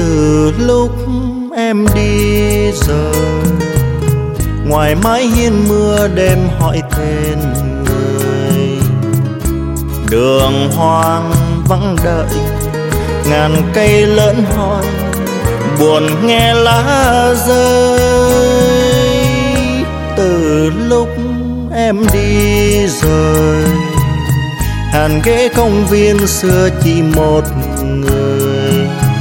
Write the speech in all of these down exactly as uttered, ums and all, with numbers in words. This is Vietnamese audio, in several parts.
Từ lúc em đi rồi, ngoài mái hiên mưa đêm hỏi tên người. Đường hoang vắng đợi, ngàn cây lẫn hỏi, buồn nghe lá rơi. Từ lúc em đi rồi, hàng ghế công viên xưa chỉ một người.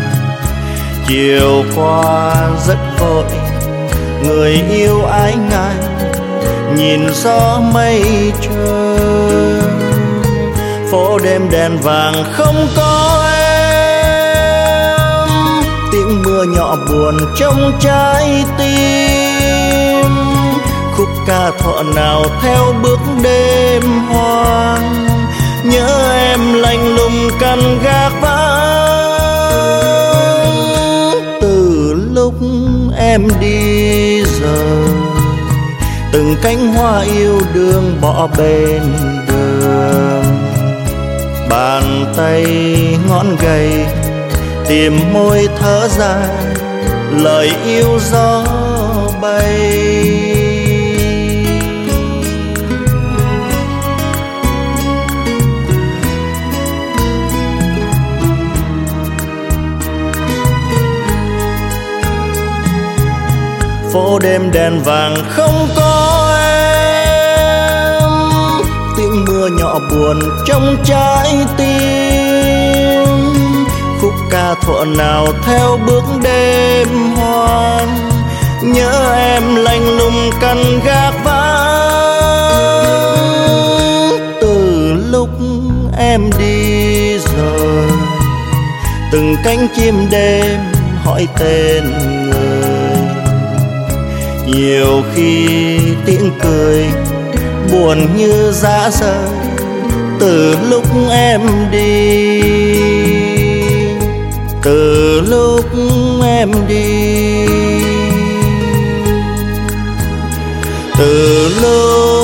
Chiều qua rất vội, người yêu ái ngại, nhìn gió mây trôi. Phố đêm đèn vàng không có em, tiếng mưa nhỏ buồn trong trái tim. Khúc ca thuở nào theo bước đêm hoang, nhớ em lạnh lùng căn gác vắng. Từ lúc em đi rồi, từng cánh hoa yêu đương bỏ bên đường. Bàn tay ngón gầy tìm môi thở dài, lời yêu gió bay. Phố đêm đèn vàng không có em, tiếng mưa nhỏ buồn trong trái tim. Khúc ca thuở nào theo bước đêm hoang, nhớ em lạnh lùng căn gác vắng. Từ lúc em đi rồi, từng cánh chim đêm hỏi tên người. Nhiều khi tiếng cười buồn như dã rời, từ lúc em đi. Từ lúc em đi, từ lúc